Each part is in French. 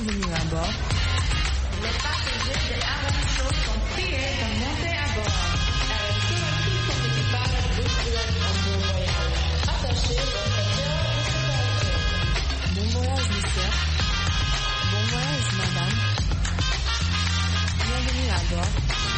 Bienvenue à bord. Les passagers de RM Show sont priés de monter à bord. Tout son équipage vous souhaite un bon voyage. Attachez vos ceintures de sécurité. Bon voyage, monsieur. Bon voyage, madame. Bienvenue à bord.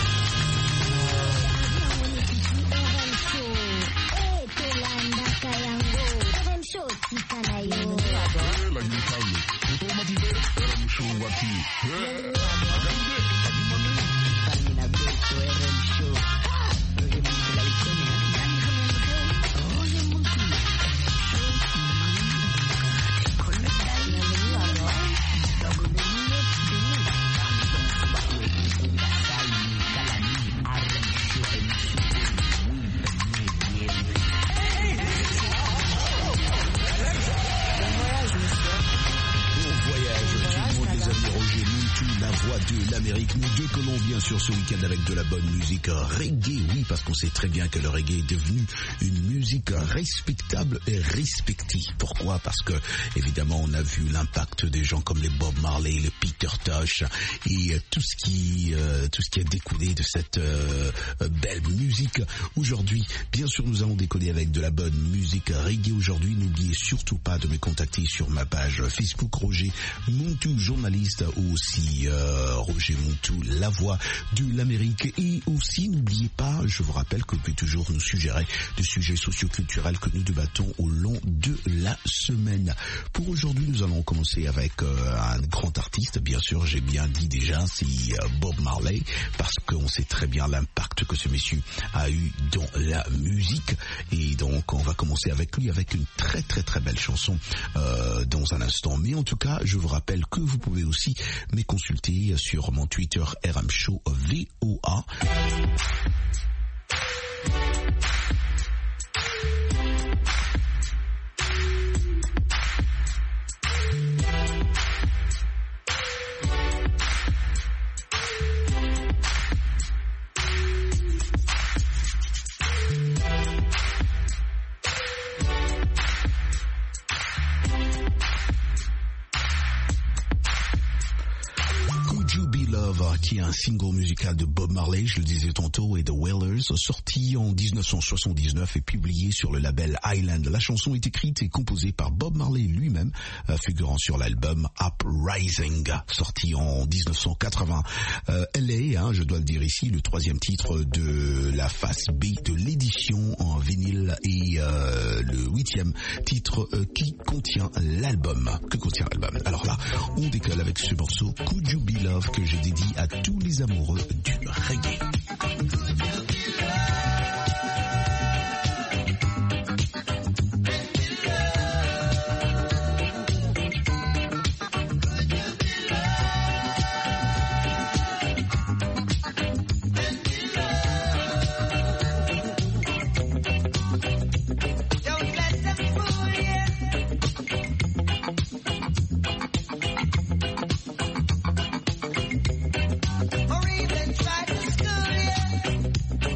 Nous décollons bien sûr ce week-end avec de la bonne musique reggae, oui, parce qu'on sait très bien que le reggae est devenu une musique respectable et respectée. Pourquoi? Parce que, évidemment, on a vu l'impact des gens comme les Bob Marley, le Peter Tosh et tout ce qui a découlé de cette belle musique. Aujourd'hui, bien sûr, nous allons décoller avec de la bonne musique reggae. Aujourd'hui, n'oubliez surtout pas de me contacter sur ma page Facebook Roger Montou, journaliste, ou aussi Roger Montou, la voix de l'Amérique. Et aussi, n'oubliez pas, je vous rappelle que vous pouvez toujours nous suggérer des sujets socioculturels que nous débattons au long de la semaine. Pour aujourd'hui, nous allons commencer avec un grand artiste, bien sûr, j'ai bien dit déjà, c'est Bob Marley, parce qu'on sait très bien l'impact que ce monsieur a eu dans la musique. Et donc, on va commencer avec lui, avec une très très très belle chanson dans un instant. Mais en tout cas, je vous rappelle que vous pouvez aussi me consulter sur mon Twitter RM Show VOA. Qui est un single musical de Bob Marley, je le disais tantôt, et The Wailers, sorti en 1979 et publié sur le label Island. La chanson est écrite et composée par Bob Marley lui-même, figurant sur l'album Uprising, sorti en 1980. Elle est, je dois le dire ici, le troisième titre de la face B de l'édition en vinyle et le 8e titre qui contient l'album. Que contient l'album? Alors là, on décolle avec ce morceau Could You Be Love que je dédie à tous les amoureux du reggae. Or even try to school you.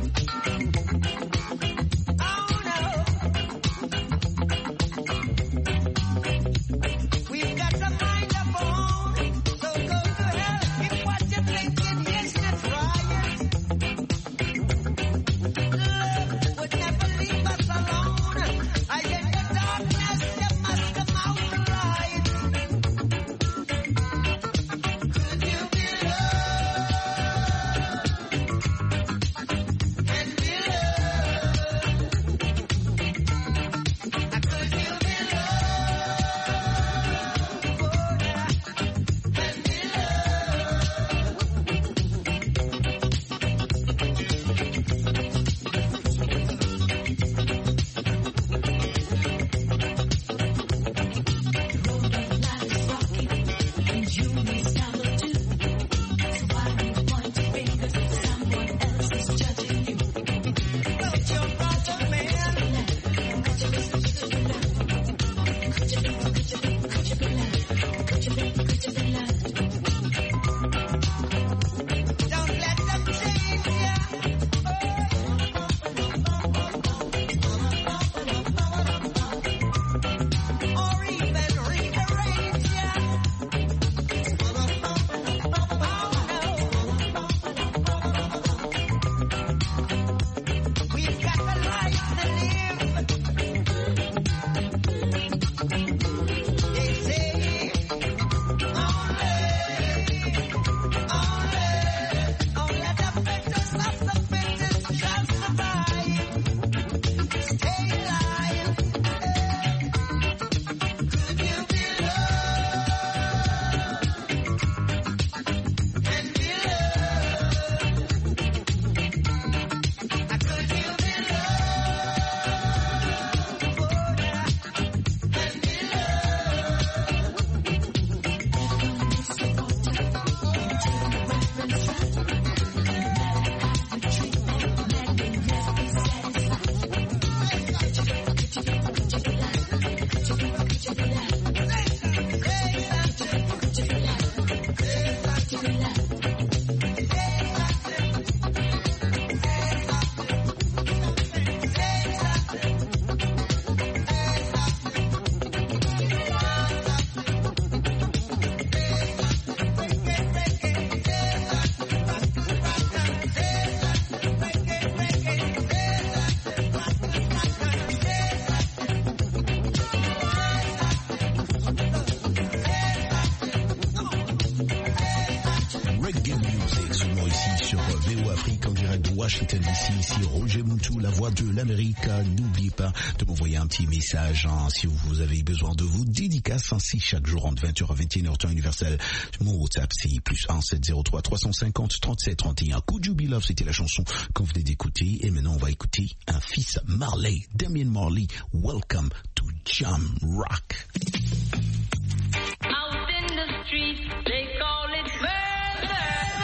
ici sur VO Afrique en direct de Washington DC. Ici Roger Moutou, la voix de l'Amérique. N'oubliez pas de m'envoyer un petit message si vous avez besoin de vous dédicaces ainsi chaque jour entre 20h à 21h temps universel. Mon WhatsApp c'est +1 703 350 37 31. Could You Be Love, c'était la chanson qu'on venait d'écouter. Et maintenant on va écouter un fils Marley, Damian Marley. Welcome to Jam Rock. Out in the street, they call it murder.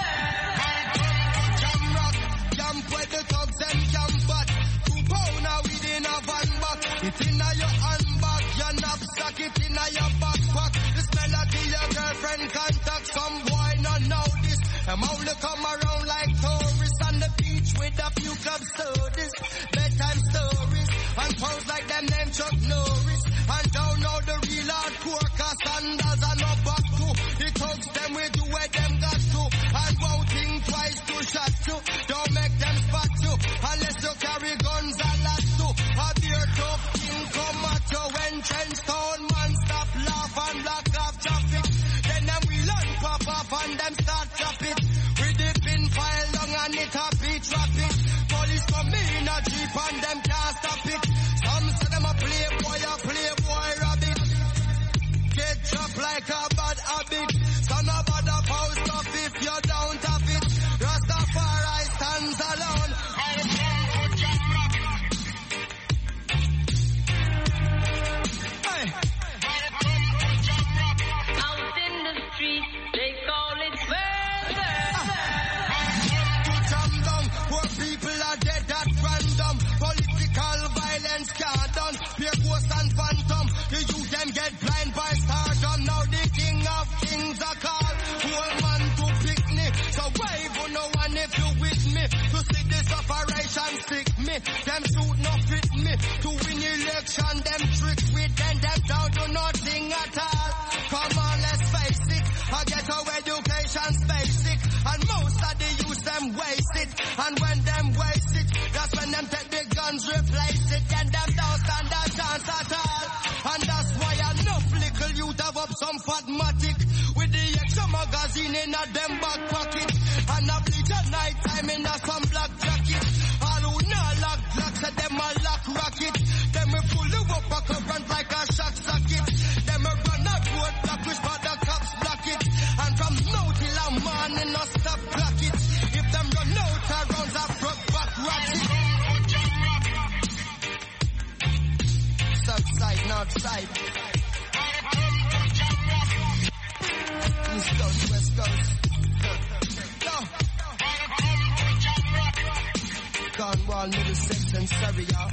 Jam rock, jump where the thugs and jump back. 2 pound now within a van back. It in your handbag, your knapsack, it in your backpack. This melody your girlfriend contact. Some boy not know this. Them only come around like tourists on the beach with a few club sodas, bedtime stories, and pose like them named Chuck Norris. And don't know the real hardcore, cause sandals are no back to. The thugs them we do where them got to. And won't think twice to shot you. Don't make them spot you, unless you carry guns a lot to. A beer tough king come at you when trench town man stop laugh and block off traffic. Then them we learn pop off and them start chop it. We dip in file long and it a beat rapid. Police come in a jeep and them can't stop it. Some say them a playboy rabbit. Get chopped like a bad habit. Son of a post off if you don't have it. Rastafari stands alone. Out in the street, they call it murder. Jam down, poor people are dead at random. Political violence can't done. Pure ghost and phantom. The youth them get blind by stardom. Now the king of kings are called. Poor man to picnic. So wave on no one if you with me. To see this operation stick me. Them shoot no fit me. To win election, them trick with them. Them down to nothing at all. Come on, let's face it. I get our education's basic. And most of the youth them waste it. And when them waste it, that's when them take the guns, replace it. Then them don't stand a chance at all. And that's why enough little youth have up some fatmatic. With the extra magazine in a them back pocket. And a bleach at night time in a some black jacket. All who not lock black, say them a lock rocket. Them we pull you up a current like a shock socket. Them we run a road block, which part the cops block it. And from now till a morning, no stop clock it. If them run out of rounds, I broke back ratchet. South side, north side. East coast, west coast. Cornwall, Middlesex and Surrey, y'all.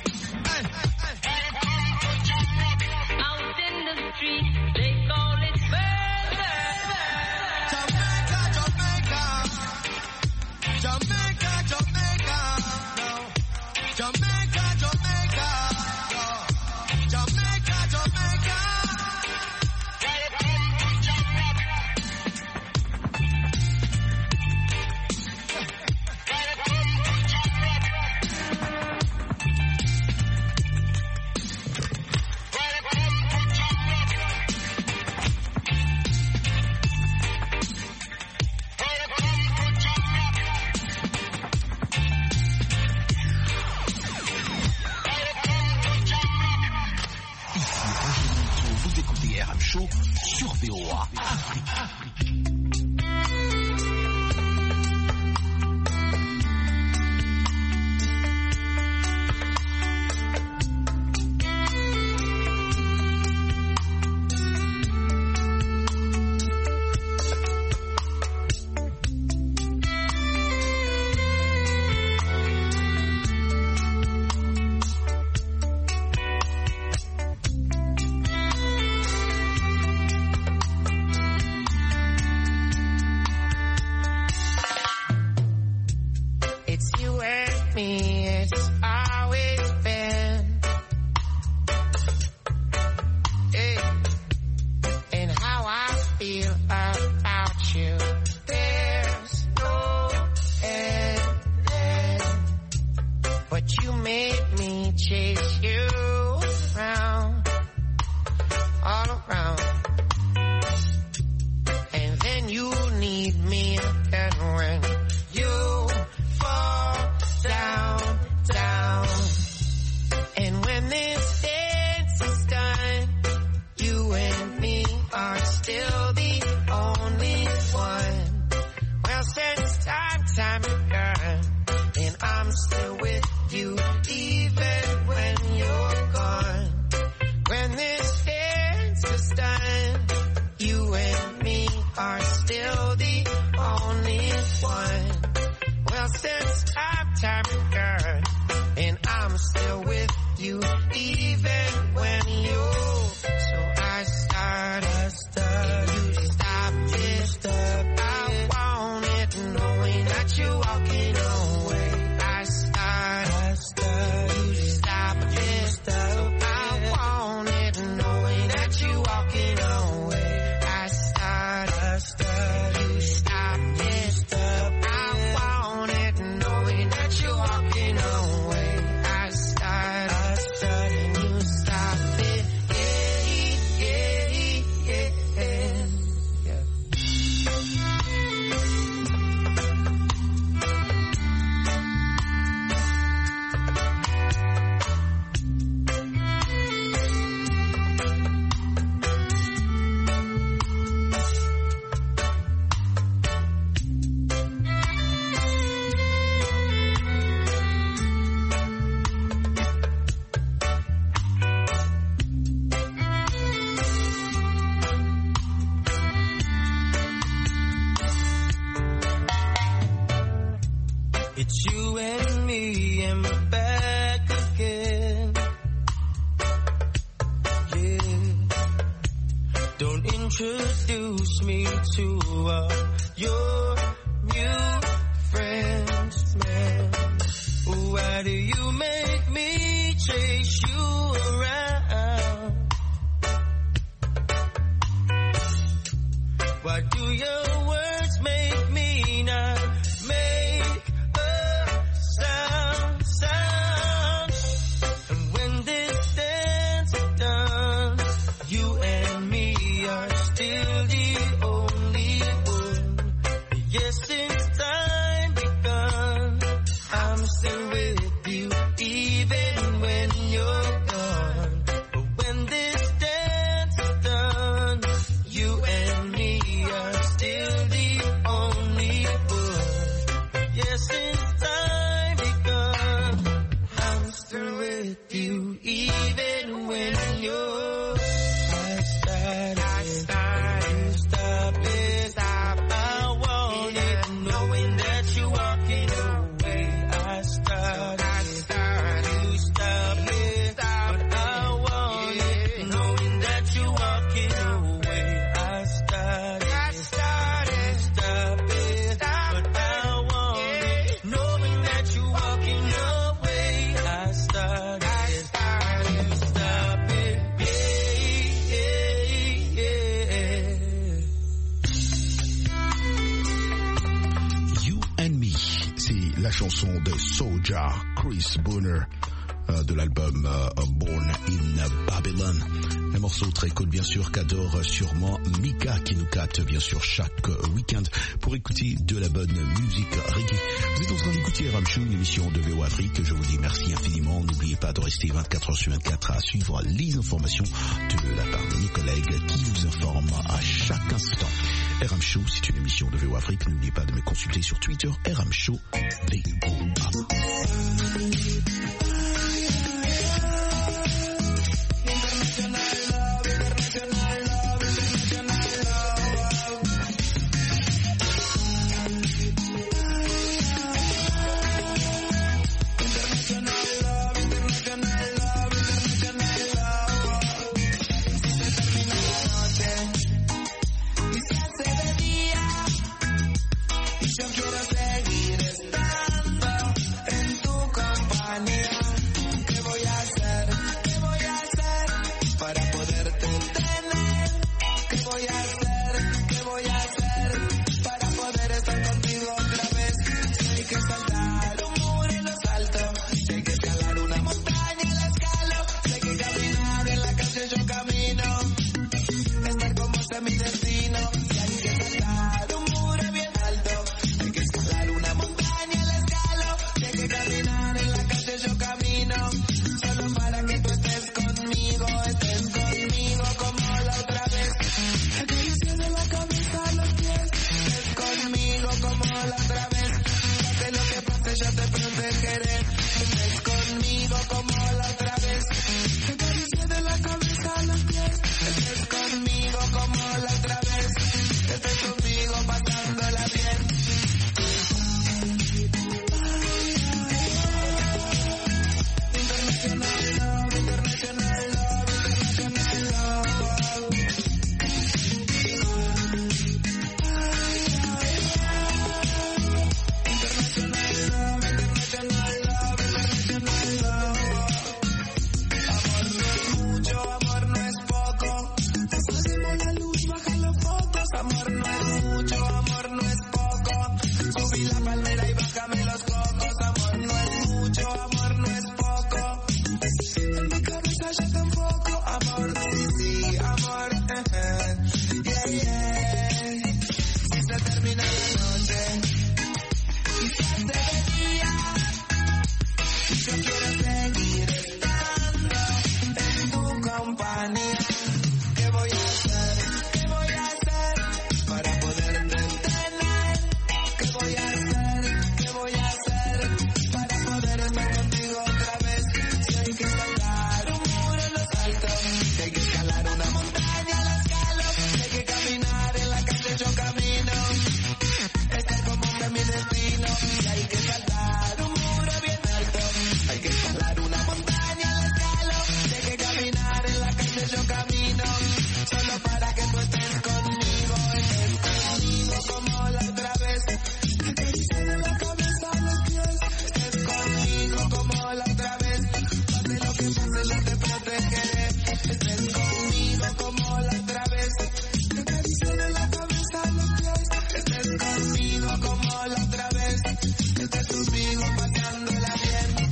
Out in the street, they call it murder. Jamaica, Jamaica. Jamaica, Jamaica. No. Jamaica, Jamaica. No. Jamaica, Jamaica. Vous écoutez RM Show sur VOA Afrique. need me, and when since time begun, and I'm still with you even when you. So I started, you stopped it. I want it, knowing that you're walking away. I started, you stopped it. I want it, knowing that you're walking away. I started, you stopped it. I want it, knowing that you're walking away. I started, you stopped it. It's you and me, and we're back again. Yeah. Don't introduce me to your new friends, man. Why do you make me chase you around? Why do your words make me not make sound? And when this dance is done, you and me are still the only one. Yes, since time begun, I'm still with you even when you're gone. But when this dance is done, you and me are still the only one. Yes, since time begun, I'm still with you even when you're. I started, you stop it. I want it, knowing that you're walking away. I started, you stop it. But I want it, knowing that you're walking away. I started, you stop it. But I want it, knowing that you're walking away. I started, you stop it. You and Me, c'est la chanson de Soulja, Chris Bonner, de l'album Born in Babylon. Un morceau très cool, bien sûr, qu'adore sûrement Mika, qui nous capte, bien sûr, chaque week-end pour écouter de la bonne musique reggae. Vous êtes en train d'écouter Ram Show, une émission de VO Afrique. Je vous dis merci infiniment. N'oubliez pas de rester 24 heures sur 24 à suivre les informations de la part de mes collègues qui vous informent à chaque instant. Ram Show, c'est une émission de VO Afrique. N'oubliez pas de me consulter sur Twitter, Ram Show, VO. Mi destino, y hay que saltar un muro bien alto, hay que escalar una montaña, la palmera y bájame los cocos. Amor no es mucho, amor no es poco. En mi cabeza ya tampoco. Amor, sí, amor, yeah, yeah. Si se termina la noche y se hace de día, yo quiero seguir estando en tu compañía. ¿Qué voy a hacer? ¿Qué voy a hacer para poderte entretener? ¿Qué voy a hacer? ¿Qué voy a hacer para poder estar contigo otra vez? Si hay que saltar un muro lo salto, si hay que escalar una montaña la escalo, si hay que caminar en la calle yo camino. Este es como que mi destino. Si hay que saltar un muro bien alto, hay que escalar una montaña la escalo, si hay que caminar en la calle yo camino. Solo para que tú estés conmigo como la otra vez. Que te dicen en la cabeza a los pies, estés conmigo como la otra vez. Pase lo que pase yo te protegeré, estés conmigo como la otra vez. Que te dicen en la cabeza a los pies, estés conmigo como la otra vez. Estés conmigo pasándola bien.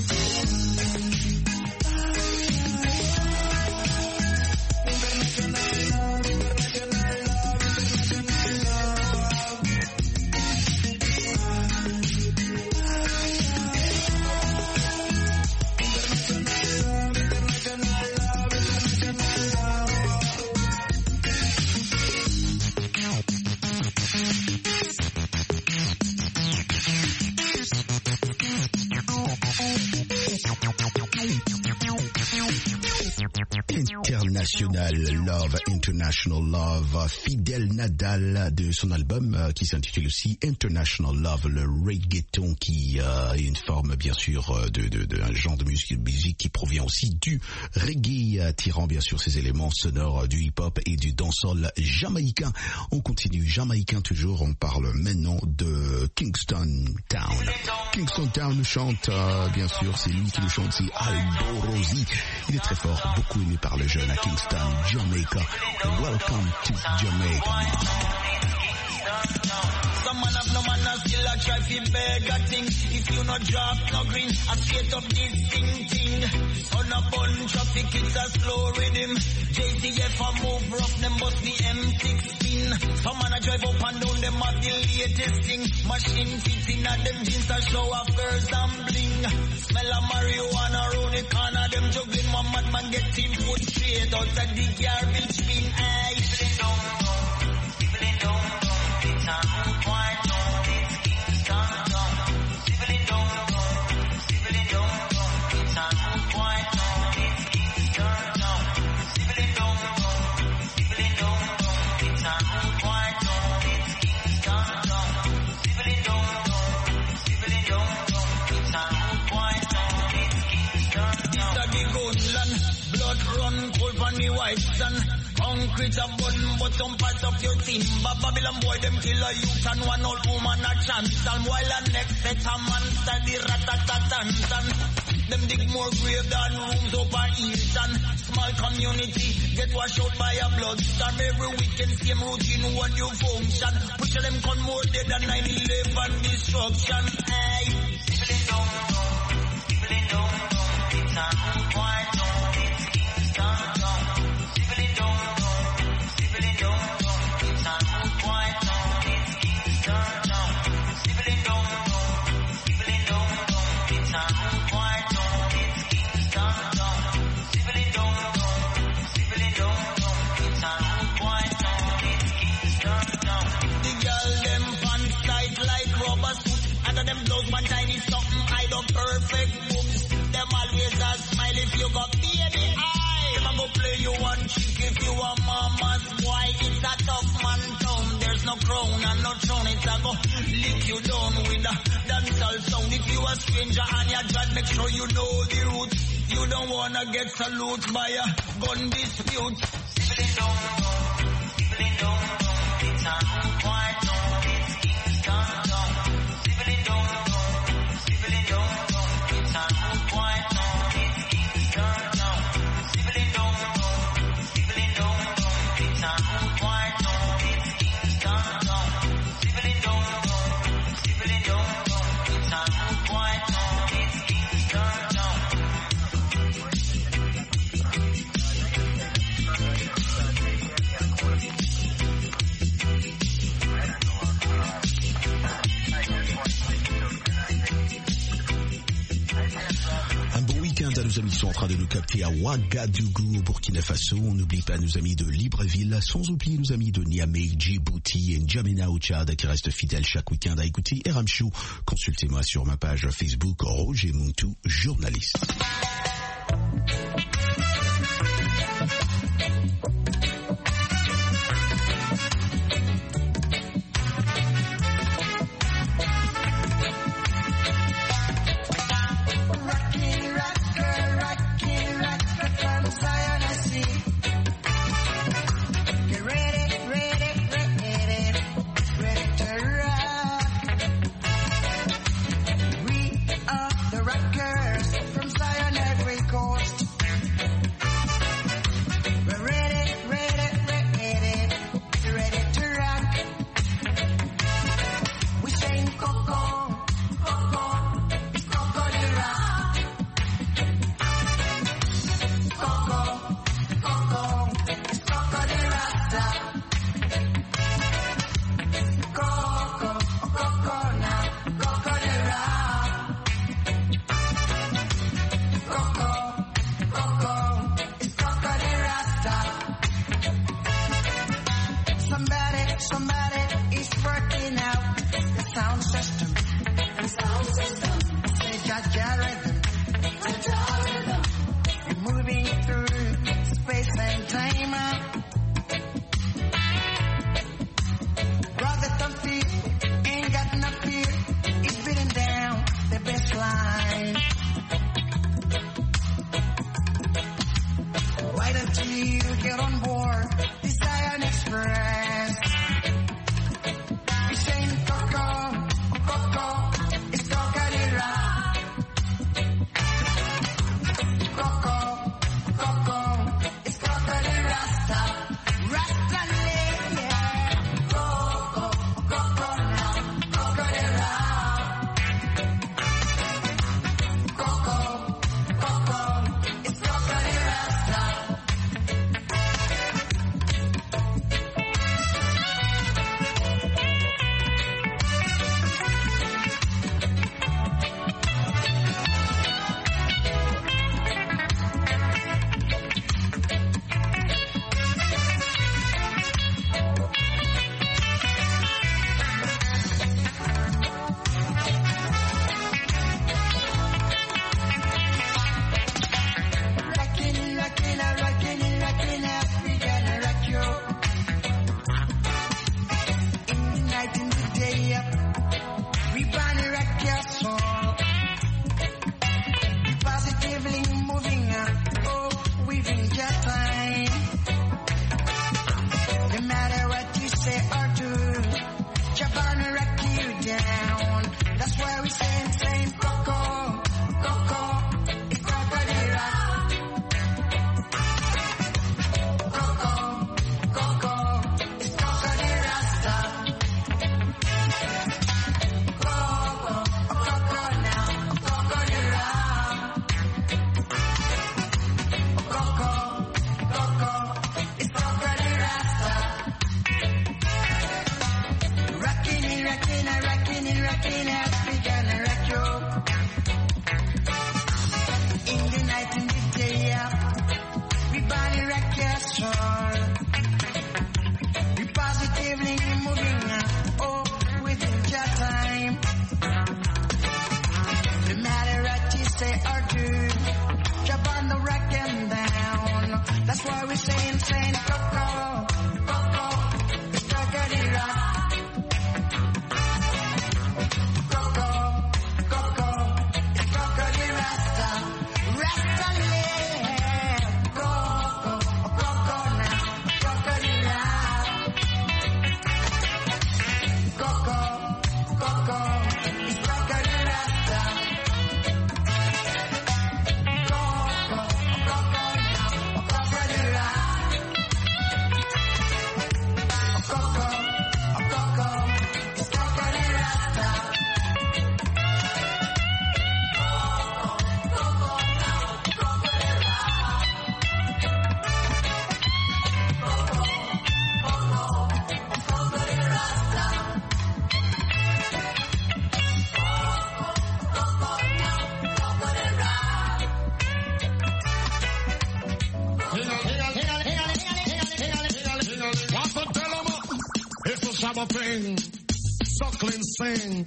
International Love, International Love, Fidel Nadal de son album qui s'intitule aussi International Love, le reggaeton qui est une forme bien sûr d'un genre de musique qui provient aussi du reggae, tirant bien sûr ses éléments sonores du hip-hop et du dancehall jamaïcain. On continue, jamaïcain toujours, on parle maintenant de Kingston Town. Kingston Town chante, bien sûr, c'est lui qui le chante, c'est Aldo Rosi. Il est très fort, beaucoup aimé par les jeunes à Kingston, Jamaica. Welcome to Jamaica. Some man have no man still a try fi beg a thing. If you no drop no green, I straight up this thing. On a bun traffic, it's a slow rhythm. JCF a move rough, them bust the M16. Some man a drive up and down, them have the latest thing. Machine fits in at them jeans a show off girls and bling. Smell of marijuana round the corner, them juggling. One madman get him foot straight outside the garbage bin. Aye, people in down, people in down. It's a quite long, it's Kingston Town. People in down, people in down. It's a quite long, it's Kingston Town. People in down, people in down. It's a quite long, it's Kingston Town. People in down, people in down. It's a quite long, it's Kingston Town. It's a big gunland, blood run cold on the white sun. Concrete a bun, but some parts of your team. Babylon boy, them kill a youth and one old woman a chance. And while the next set a monster, the rat-a-tat-tan-tan. Them dig more grave than rooms over Easton. Small community, get washed out by a bloodstorm. Every weekend, same routine, one new function. Push them con more dead than 9/11 destruction. Hey, people in down, people in down. It's a quiet town, it's Kingston Town. People in down. It's a quiet town, it's Kingston Town. People in down, people in down. It's a quiet town, it's Kingston Town. People in down, people in down. It's a quiet town, it's Kingston Town. The girl them pants tight like rubber suit. Under them blouse one tiny something hide up perfect boobs. Them always a smile if you got baby eye. Them a go play you one chick if you a mama's boy. It's a tough man town. There's no crown and no throne. It's a go lick you down with a dancehall sound. If you a stranger and you drive, make sure you know the route. You don't wanna get salute by a gun dispute. People in down, people in down. It's a quiet town, it's Kingston Town. People in down, people in down. It's a quiet town, it's Kingston Town. People in down, people in down. It's a quiet town, it's Kingston Town. People in down, people in down. à nos amis qui sont en train de nous capter à Ouagadougou, au Burkina Faso. On n'oublie pas nos amis de Libreville, sans oublier nos amis de Niamey, Djibouti et N'Djamena au Tchad qui restent fidèles chaque week-end à écouter RM Show. Consultez-moi sur ma page Facebook Roger Muntu, journaliste. Shabba thing, suckling sing.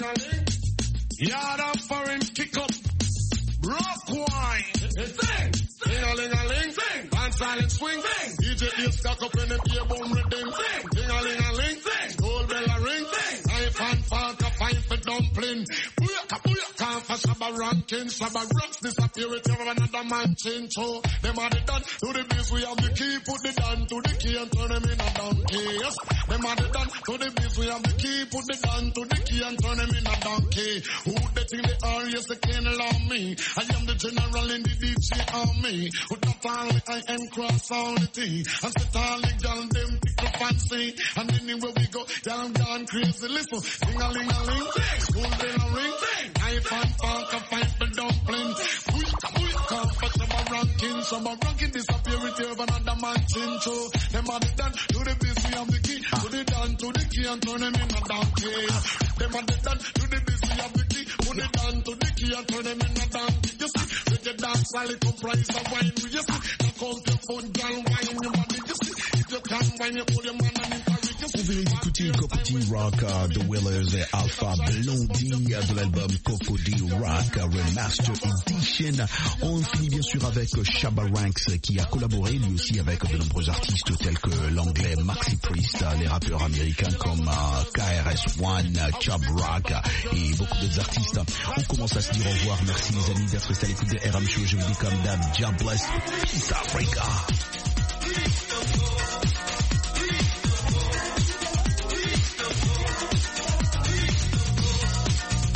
Yard up for him, kick up, rock wine. Sing, sing-a-ling-a-ling, sing. Dance silent swing, sing. DJ is stuck up in the beer bone rhythm, sing. Sing-a-ling-a-ling, sing. Gold bell a ring, sing. Knife and fork a fine for dumpling. Booyaka, booyaka, for Shabba ranking. Shabba rocks disappear with you another man chin. So, them are the done to the biz, we have the key. Put the down to the key and turn them in a donkey. Yes, them are the done to the biz, we have the key. Put the down to the key and turn them in a donkey. Who they think they are? Yes, they can't allow me. I am the general in the DJ army. With that only I am cross all the thing. And sit all the gal them pickle fancy. And anywhere we go, y'all gone crazy. Listen, sing-a-ling-a-ling, school bell a ring, knife and fork a fight for dumpling. Booyaka, for Shabba ranking disappear with you another man chin. So, them are the done to the busy of the key. Put it down to the key and turn them in a donkey. Them are the done to the busy of the key. Put it down to the key and turn them in a donkey. You see, with the dance while it comprise of wine. You see, now come to food, girl, wine your body. You see, if you can wine, you pull your man and encourage. Vous venez d'écouter Cocody Rock, The Willers et Alpha Blondie de l'album Cocody Rock Remaster Edition. On finit bien sûr avec Shabba Ranks qui a collaboré lui aussi avec de nombreux artistes tels que l'anglais Maxi Priest, les rappeurs américains comme KRS-One, Chubb Rock et beaucoup d'autres artistes. On commence à se dire au revoir. Merci les amis d'être restés à l'écoute de RM Show. Je vous dis comme d'hab, God bless. Peace Africa.